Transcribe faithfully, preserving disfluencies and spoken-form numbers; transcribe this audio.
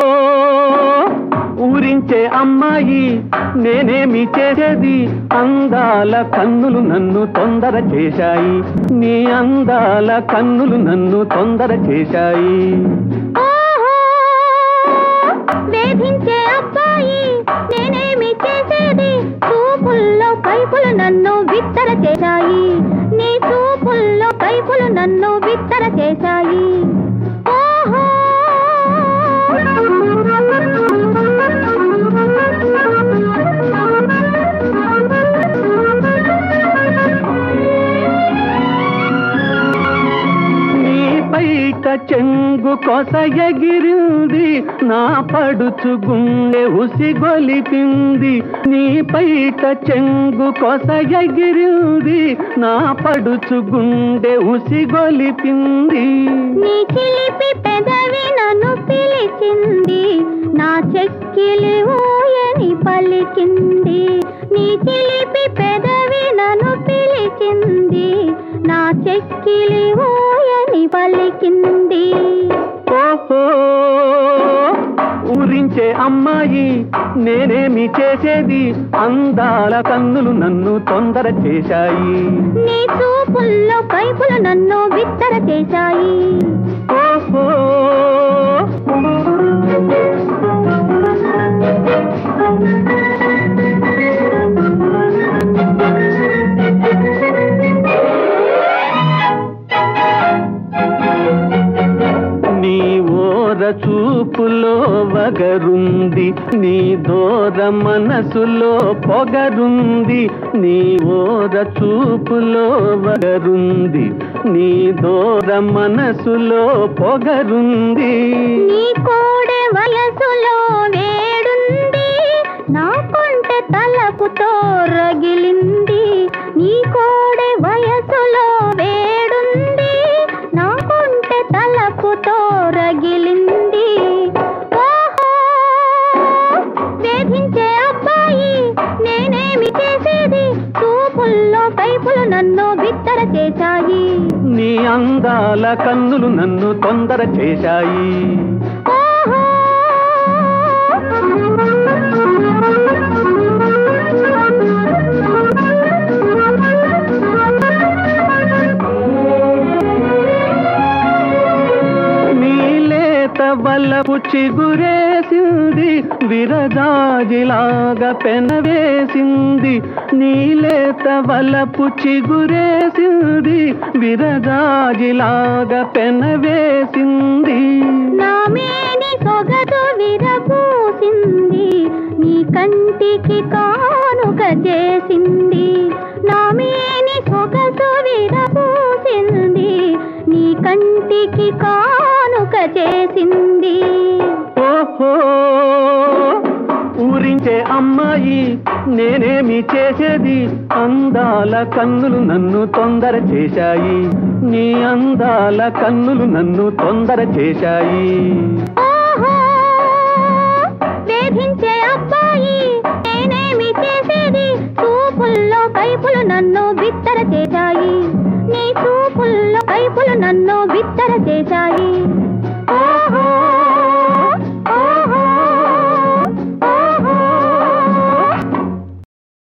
ఊరించే అమ్మాయి నేనేమి చేసేది, అందాల కన్నులు నన్ను తొందర చేశాయి, నీ అందాల కన్నులు నన్ను తొందర చేశాయి. వేధించే అబ్బాయి నేనేమి చేసేది, చూపుల్లో కైపులు నన్ను బిత్తర చేశాయి, నీ చూపుల్లో కైపులు నన్ను బిత్తర చేశాయి. ఓహో చెంగు కొస ఎగిరింది, నా పడుచు గుండె ఉసిగొలిపింది, నీ పైట చెంగు కొస ఎగిరింది, నా పడుచు గుండె ఉసిగొలిపింది. నీ చిలిపి పెదవి నన్ను పిలిచింది, నా చెక్కిలి ఊయని పలికింది, నీ చిలిపి పెదవి నన్ను పిలిచింది, నా చెక్కిలి ఊయని పలికింది. ఓహో ఊరించే అమ్మాయి నేనేమి చేసేది, అందాల కన్నులు నన్ను తొందర చేశాయి, నీ చూపుల్లో కైపులు నన్ను బిత్తర చేశాయి. ఓహో చూపులో వగరుంది, నీ దూర మనసులో పొగరుంది, నీ ఓర చూపులో వగరుంది, నీ దూర మనసులో పొగరుంది. నీ కోడె వయసులో వేడుంది, నా కొంటె తలపుతో రగిలింది, నీ కోడె వయసులో వేడుంది, నా కొంటె తలపుతో రగిలింది. ఓహో వేధించే అబ్బాయి నేనేమి చేసేది, చూపుల్లో కైపులు నన్ను బిత్తర చేశాయి, నీ అందాల కన్నులు నన్ను తొందర చేశాయి. వలపు చిగురేసింది, విరజాజిలాగా పెనవేసింది, నీలేత వలపు చిగురేసింది, విరజాజిలాగా పెనవేసింది. నా మేని సొగసు విరబూసింది, నీ కంటికి కానుక చేసింది, నా మేని సొగసు విరబూసింది, నీ కంటికి కానుక చేసింది. ఓహో ఊరించే అమ్మాయి నేనేమి చేసేది, అందాల కన్నులు నన్ను తొందర చేశాయి, నీ అందాల కన్నులు నన్ను తొందర చేశాయి.